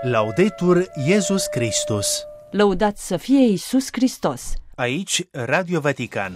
Laudetur Iesus Christus. Lăudat să fie Iisus Hristos! Aici Radio Vatican.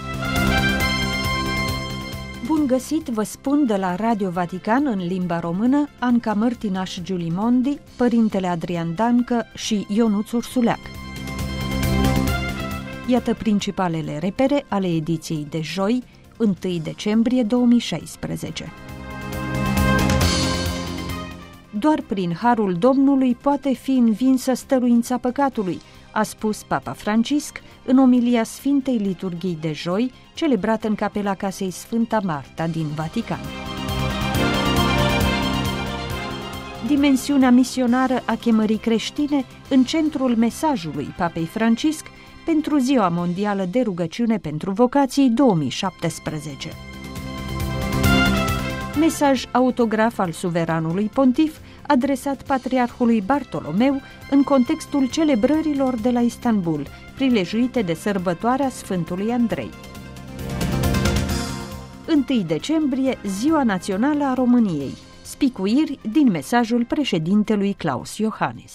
Bun găsit, vă spun de la Radio Vatican în limba română, Anca Mărtinaș Giulimondi, Părintele Adrian Dancă și Ionuț Ursuleac. Iată principalele repere ale ediției de joi, 1 decembrie 2016. Doar prin harul Domnului poate fi învinsă stăruința păcatului, a spus Papa Francisc în omilia Sfintei Liturghii de joi, celebrată în capela Casei Sfânta Marta din Vatican. Dimensiunea misionară a chemării creștine în centrul mesajului Papei Francisc pentru Ziua Mondială de Rugăciune pentru Vocații 2017. Mesaj autograf al suveranului pontif adresat Patriarhului Bartolomeu în contextul celebrărilor de la Istanbul, prilejuite de sărbătoarea Sfântului Andrei. 1 decembrie, Ziua Națională a României. Spicuiri din mesajul președintelui Klaus Iohannis.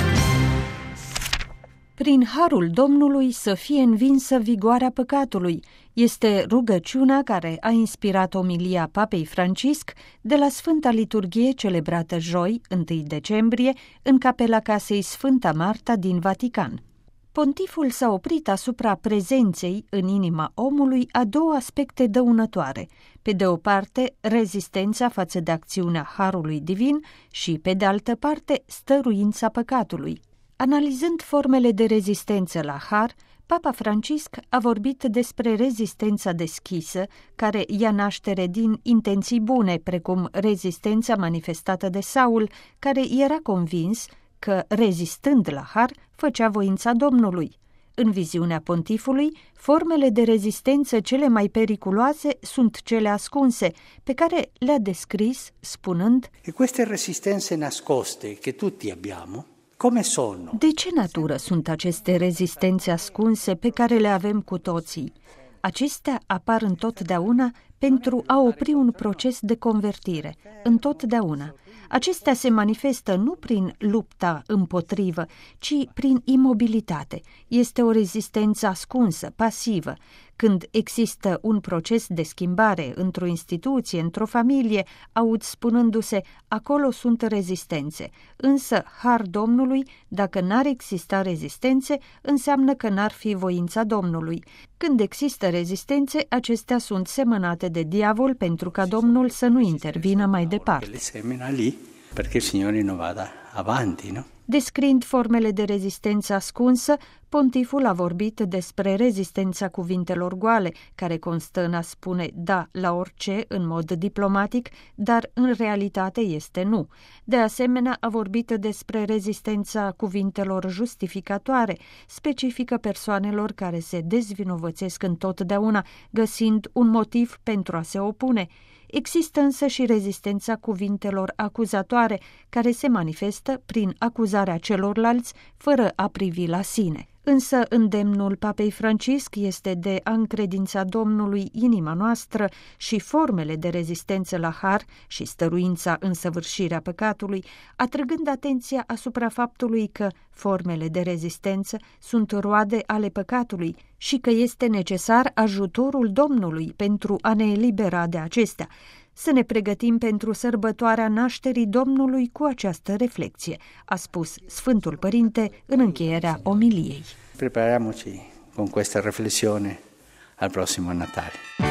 Prin harul Domnului să fie învinsă vigoarea păcatului, este rugăciunea care a inspirat omilia Papei Francisc de la Sfânta Liturghie celebrată joi, 1 decembrie, în capela Casei Sfânta Marta din Vatican. Pontiful s-a oprit asupra prezenței în inima omului a două aspecte dăunătoare, pe de o parte rezistența față de acțiunea harului divin și, pe de altă parte, stăruința păcatului. Analizând formele de rezistență la har, Papa Francisc a vorbit despre rezistența deschisă, care ia naștere din intenții bune, precum rezistența manifestată de Saul, care era convins că, rezistând la har, făcea voința Domnului. În viziunea pontifului, formele de rezistență cele mai periculoase sunt cele ascunse, pe care le-a descris spunând: E queste resistenze nascoste che tutti abbiamo, come sono? De ce natură sunt aceste rezistențe ascunse pe care le avem cu toții? Acestea apar întotdeauna pentru a opri un proces de convertire, întotdeauna. Acestea se manifestă nu prin lupta împotrivă, ci prin imobilitate. Este o rezistență ascunsă, pasivă. Când există un proces de schimbare într-o instituție, într-o familie, aud spunându-se, acolo sunt rezistențe. Însă, har Domnului, dacă n-ar exista rezistențe, înseamnă că n-ar fi voința Domnului. Când există rezistențe, acestea sunt semănate de diavol pentru ca Domnul să nu intervină mai departe. Perché il Signore non vada avanti, no? Descriind formele de rezistență ascunsă, pontiful a vorbit despre rezistența cuvintelor goale, care constă în a spune da la orice în mod diplomatic, dar în realitate este nu. De asemenea, a vorbit despre rezistența cuvintelor justificatoare, specifică persoanelor care se dezvinovățesc întotdeauna, găsind un motiv pentru a se opune. Există însă și rezistența cuvintelor acuzatoare, care se manifestă prin acuzarea celorlalți, fără a privi la sine. Însă îndemnul Papei Francisc este de a încredința Domnului inima noastră și formele de rezistență la har și stăruința în săvârșirea păcatului, atrăgând atenția asupra faptului că formele de rezistență sunt roade ale păcatului și că este necesar ajutorul Domnului pentru a ne elibera de acestea. Să ne pregătim pentru sărbătoarea nașterii Domnului cu această reflecție, a spus Sfântul Părinte în încheierea omiliei. Prepariamoci con questa riflessione al prossimo Natale.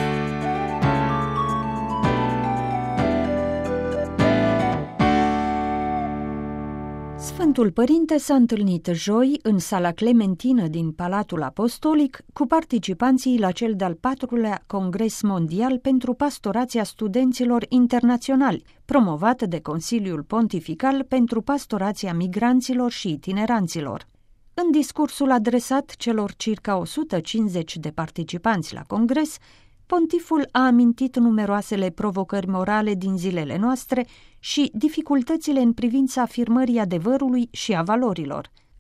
Sfântul Părinte s-a întâlnit joi în sala Clementină din Palatul Apostolic cu participanții la cel de-al 4-lea Congres Mondial pentru Pastorația Studenților Internaționali, promovat de Consiliul Pontifical pentru Pastorația Migranților și Itineranților. În discursul adresat celor circa 150 de participanți la congres, pontiful a amintit numeroasele provocări morale din zilele noastre și dificultățile în privința afirmării adevărului și a valorilor.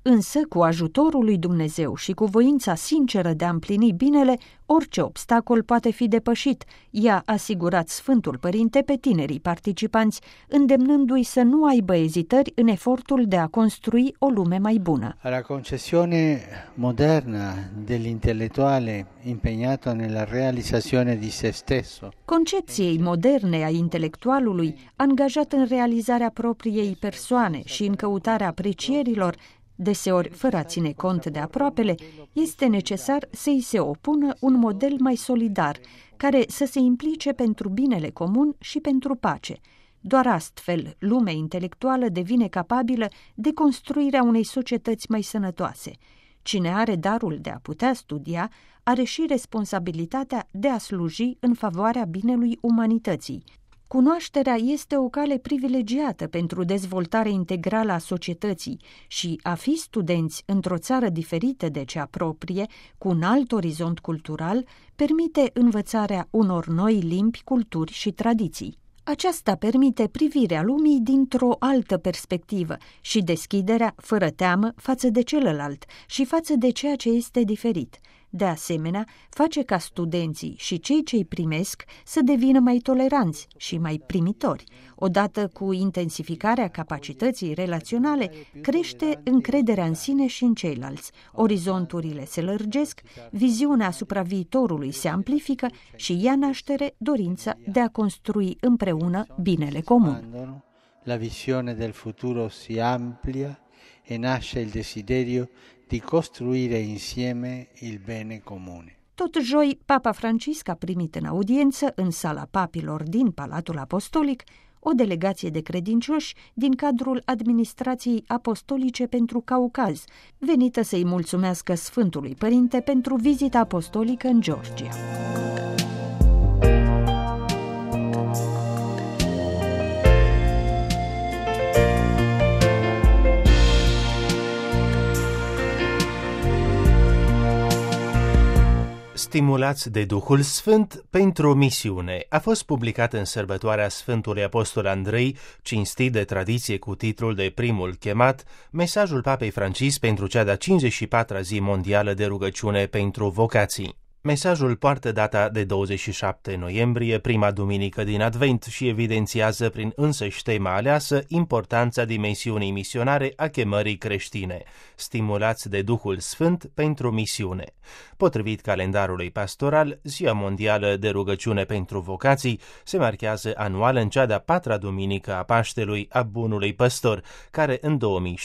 Însă, cu ajutorul lui Dumnezeu și cu voința sinceră de a împlini binele, orice obstacol poate fi depășit, i-a asigurat Sfântul Părinte pe tinerii participanți, îndemnându-i să nu aibă ezitări în efortul de a construi o lume mai bună. La concezione moderna dell'intellettuale impegnato nella realizzazione di se stesso. Concepției moderne a intelectualului, angajat în realizarea propriei persoane și în căutarea aprecierilor, deseori fără a ține cont de aproapele, este necesar să-i se opună un model mai solidar, care să se implice pentru binele comun și pentru pace. Doar astfel, lumea intelectuală devine capabilă de construirea unei societăți mai sănătoase. Cine are darul de a putea studia, are și responsabilitatea de a sluji în favoarea binelui umanității. Cunoașterea este o cale privilegiată pentru dezvoltarea integrală a societății și a fi studenți într-o țară diferită de cea proprie, cu un alt orizont cultural, permite învățarea unor noi limbi, culturi și tradiții. Aceasta permite privirea lumii dintr-o altă perspectivă și deschiderea fără teamă față de celălalt și față de ceea ce este diferit. De asemenea, face ca studenții și cei ce îi primesc să devină mai toleranți și mai primitori. Odată cu intensificarea capacității relaționale, crește încrederea în sine și în ceilalți. Orizonturile se lărgesc, viziunea asupra viitorului se amplifică și ia naștere dorința de a construi împreună binele comun. La visione del futuro si amplia e nasce il desiderio di costruire insieme il bene comune. Tot joi, Papa Francisc a primit în audiență, în sala papilor din Palatul Apostolic, o delegație de credincioși din cadrul Administrației Apostolice pentru Caucaz, venită să-i mulțumească Sfântului Părinte pentru vizita apostolică în Georgia. Stimulați de Duhul Sfânt pentru misiune a fost publicat în sărbătoarea Sfântului Apostol Andrei, cinstit de tradiție cu titlul de primul chemat, mesajul Papei Francisc pentru cea de-a 54-a zi mondială de rugăciune pentru vocații. Mesajul poartă data de 27 noiembrie, prima duminică din Advent, și evidențiază prin însăși tema aleasă importanța dimensiunii misionare a chemării creștine, stimulați de Duhul Sfânt pentru misiune. Potrivit calendarului pastoral, Ziua Mondială de Rugăciune pentru Vocații se marchează anual în cea de-a 4-a duminică a Paștelui a Bunului Păstor, care în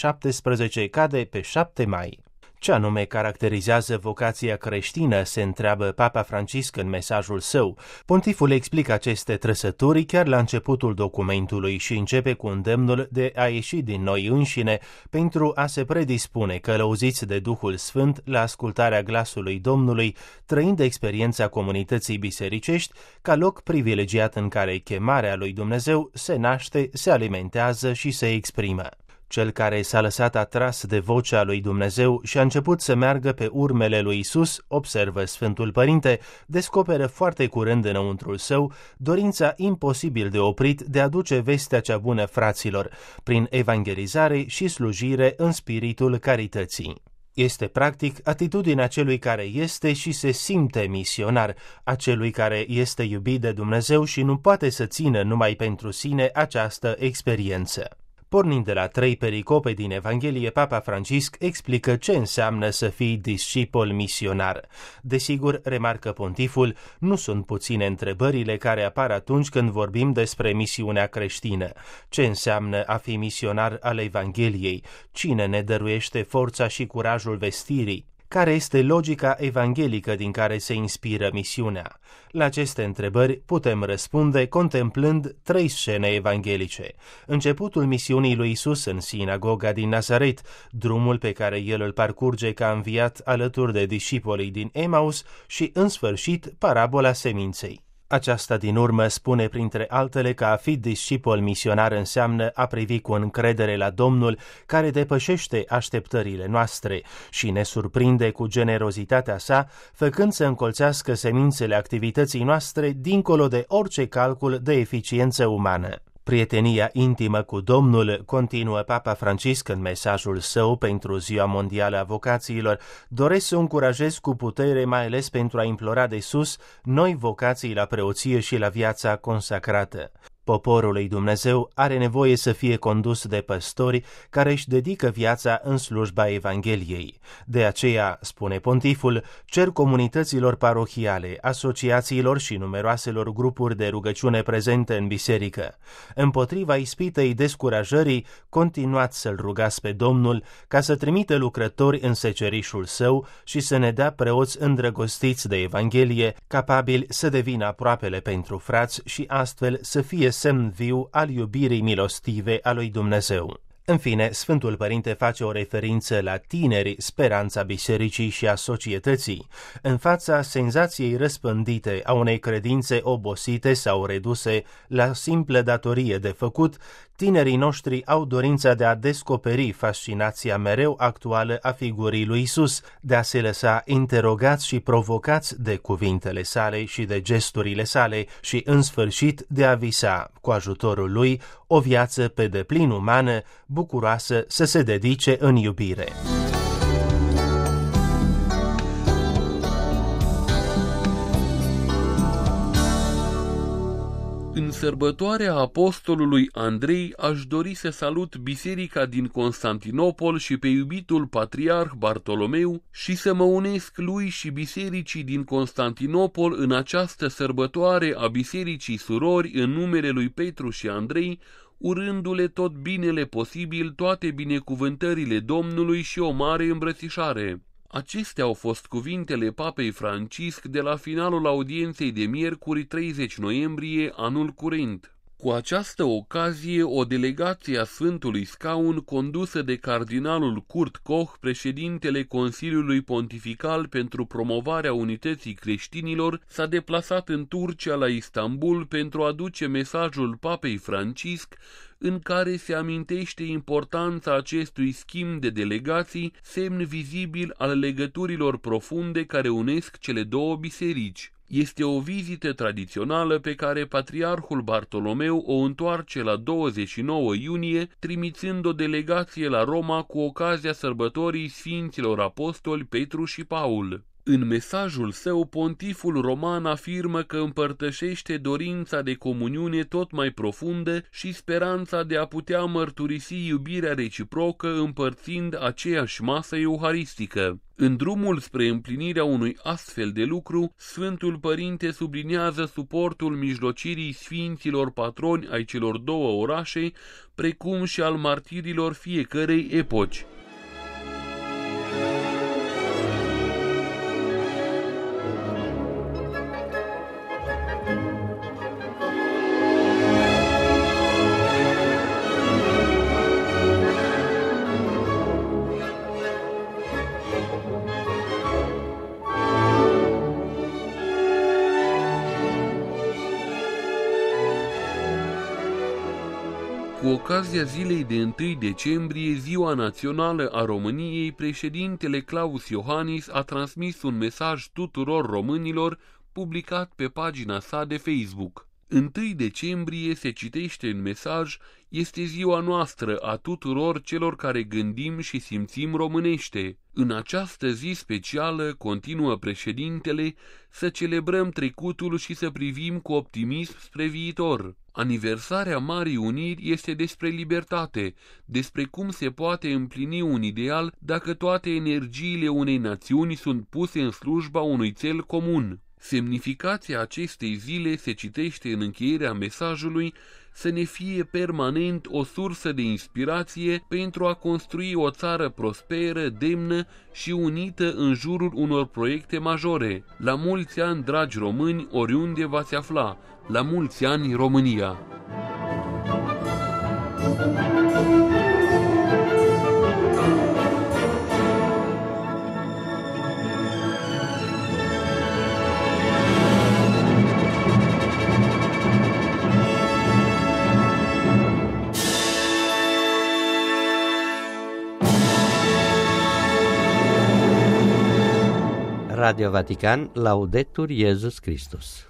2017 cade pe 7 mai. Ce anume caracterizează vocația creștină, se întreabă Papa Francisc în mesajul său. Pontiful explică aceste trăsături chiar la începutul documentului și începe cu îndemnul de a ieși din noi înșine pentru a se predispune, călăuziți de Duhul Sfânt, la ascultarea glasului Domnului, trăind experiența comunității bisericești ca loc privilegiat în care chemarea lui Dumnezeu se naște, se alimentează și se exprimă. Cel care s-a lăsat atras de vocea lui Dumnezeu și a început să meargă pe urmele lui Isus, observă Sfântul Părinte, descoperă foarte curând înăuntrul său dorința imposibil de oprit de a duce vestea cea bună fraților, prin evangelizare și slujire în spiritul carității. Este practic atitudinea celui care este și se simte misionar, a celui care este iubit de Dumnezeu și nu poate să țină numai pentru sine această experiență. Pornind de la 3 pericope din Evanghelie, Papa Francisc explică ce înseamnă să fii discipol misionar. Desigur, remarcă pontiful, nu sunt puține întrebările care apar atunci când vorbim despre misiunea creștină. Ce înseamnă a fi misionar al Evangheliei? Cine ne dăruiește forța și curajul vestirii? Care este logica evanghelică din care se inspiră misiunea? La aceste întrebări putem răspunde contemplând 3 scene evanghelice. Începutul misiunii lui Isus în sinagoga din Nazaret, drumul pe care el îl parcurge ca înviat alături de discipolii din Emaus și, în sfârșit, parabola seminței. Aceasta din urmă spune printre altele că a fi discipol misionar înseamnă a privi cu încredere la Domnul care depășește așteptările noastre și ne surprinde cu generozitatea sa, făcând să încolțească semințele activității noastre dincolo de orice calcul de eficiență umană. Prietenia intimă cu Domnul, continuă Papa Francisc în mesajul său pentru Ziua Mondială a Vocațiilor, doresc să o încurajez cu putere, mai ales pentru a implora de sus noi vocații la preoție și la viața consacrată. Poporul lui Dumnezeu are nevoie să fie condus de păstori care își dedică viața în slujba Evangheliei. De aceea, spune pontiful, cer comunităților parohiale, asociațiilor și numeroaselor grupuri de rugăciune prezente în biserică. Împotriva ispitei descurajării, continuați să-L rugați pe Domnul ca să trimite lucrători în secerișul său și să ne dea preoți îndrăgostiți de Evanghelie, capabili să devină aproapele pentru frați și astfel să fie semn viu al iubirii milostive a lui Dumnezeu. În fine, Sfântul Părinte face o referință la tineri, speranța bisericii și a societății. În fața senzației răspândite a unei credințe obosite sau reduse la simplă datorie de făcut, tinerii noștri au dorința de a descoperi fascinația mereu actuală a figurii lui Isus, de a se lăsa interogați și provocați de cuvintele sale și de gesturile sale și, în sfârșit, de a visa, cu ajutorul lui, o viață pe deplin umană, bucuroasă să se dedice în iubire. În sărbătoarea apostolului Andrei aș dori să salut biserica din Constantinopol și pe iubitul patriarh Bartolomeu și să mă unesc lui și bisericii din Constantinopol în această sărbătoare a bisericii surori în numele lui Petru și Andrei, urându-le tot binele posibil, toate binecuvântările Domnului și o mare îmbrățișare. Acestea au fost cuvintele Papei Francisc de la finalul audienței de miercuri 30 noiembrie anul curent. Cu această ocazie, o delegație a Sfântului Scaun, condusă de cardinalul Kurt Koch, președintele Consiliului Pontifical pentru promovarea unității creștinilor, s-a deplasat în Turcia la Istanbul pentru a aduce mesajul Papei Francisc, în care se amintește importanța acestui schimb de delegații, semn vizibil al legăturilor profunde care unesc cele două biserici. Este o vizită tradițională pe care patriarhul Bartolomeu o întoarce la 29 iunie, trimițând o delegație la Roma cu ocazia sărbătorii Sfinților Apostoli Petru și Paul. În mesajul său, pontiful roman afirmă că împărtășește dorința de comuniune tot mai profundă și speranța de a putea mărturisi iubirea reciprocă împărțind aceeași masă euharistică. În drumul spre împlinirea unui astfel de lucru, Sfântul Părinte subliniază suportul mijlocirii sfinților patroni ai celor două orașe, precum și al martirilor fiecărei epoci. Cu ocazia zilei de 1 decembrie, Ziua Națională a României, președintele Claus Iohannis a transmis un mesaj tuturor românilor, publicat pe pagina sa de Facebook. 1 decembrie, se citește în mesaj, este ziua noastră a tuturor celor care gândim și simțim românește. În această zi specială, continuă președintele, să celebrăm trecutul și să privim cu optimism spre viitor. Aniversarea Marii Uniri este despre libertate, despre cum se poate împlini un ideal dacă toate energiile unei națiuni sunt puse în slujba unui țel comun. Semnificația acestei zile se citește în încheierea mesajului să ne fie permanent o sursă de inspirație pentru a construi o țară prosperă, demnă și unită în jurul unor proiecte majore. La mulți ani, dragi români, oriunde v-ați afla! La mulți ani, România! Radio Vatican, Laudetur Jesus Christus.